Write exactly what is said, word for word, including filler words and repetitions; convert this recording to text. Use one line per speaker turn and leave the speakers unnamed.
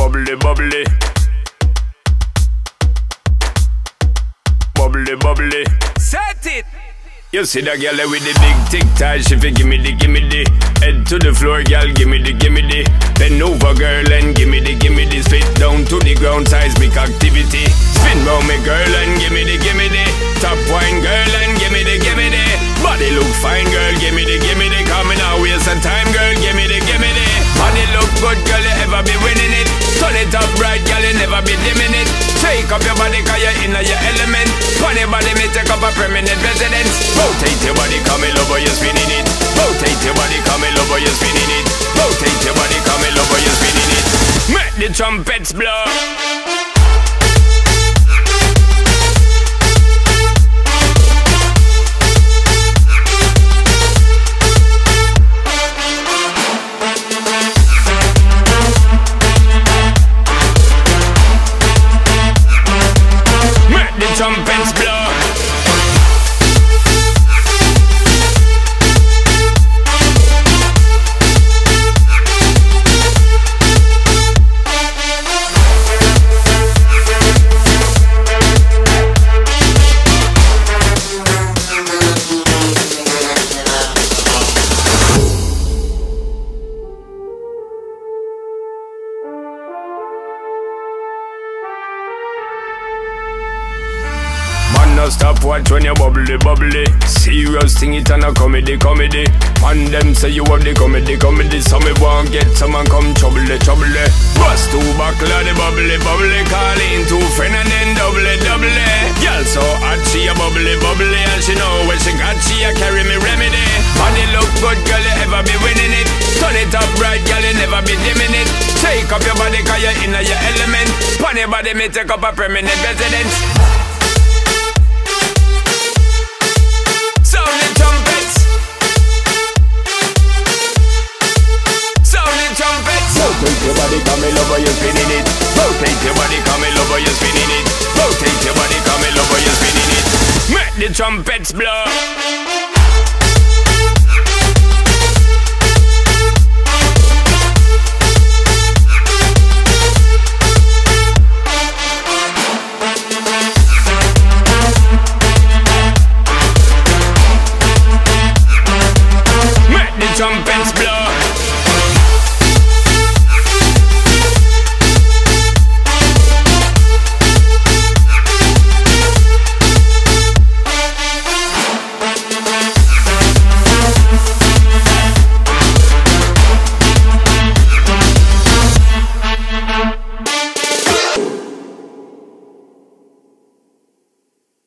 bubbly, bubbly. Bubbly, bubbly.
Set it!
You see that girl with the big tic tac, she fi gimme the, gimme the. Head to the floor, girl, gimme the, gimme the. Bend over, girl, and gimme the, gimme the. Spit down to the ground, seismic activity. Spin round me, girl, and gimme the, gimme the. Top wine, girl, and gimme the, gimme the. Body look fine, girl, gimme the, gimme the. Coming out, waste some time, girl, gimme the, gimme the. Body look good, girl, you ever be winning it. Turn it up right, girl, you never be dimming it. Shake up your body, cause you're in your element. Funny body, me take up a permanent residence. Rotate your body, come in over, you're spinning it. Rotate your body, come in over, you're spinning it. Rotate your body, come in over, you're spinning it. Make the trumpets blow. Make the trumpets blow. No stop watch when you bubbly, bubbly. Serious thing, it and a comedy, comedy. Man them say you have the comedy, comedy. So me won't get someone come trouble, trouble. Bust two buckle of the bubbly, bubbly. Call in two friend and then double, double. Girl so hot, she a bubbly, bubbly. And she know when she got, she a carry me remedy. Body look good, girl, you ever be winning it. Turn it up right, girl, you never be dimming it. Shake up your body, cause you're in your element. Pon your body, me take up a permanent residence. Rotate your body, come in over, you're spinning it. Rotate your body, come in over, you're spinning it. Rotate your body, come in over, you're spinning it. Make the trumpets blow.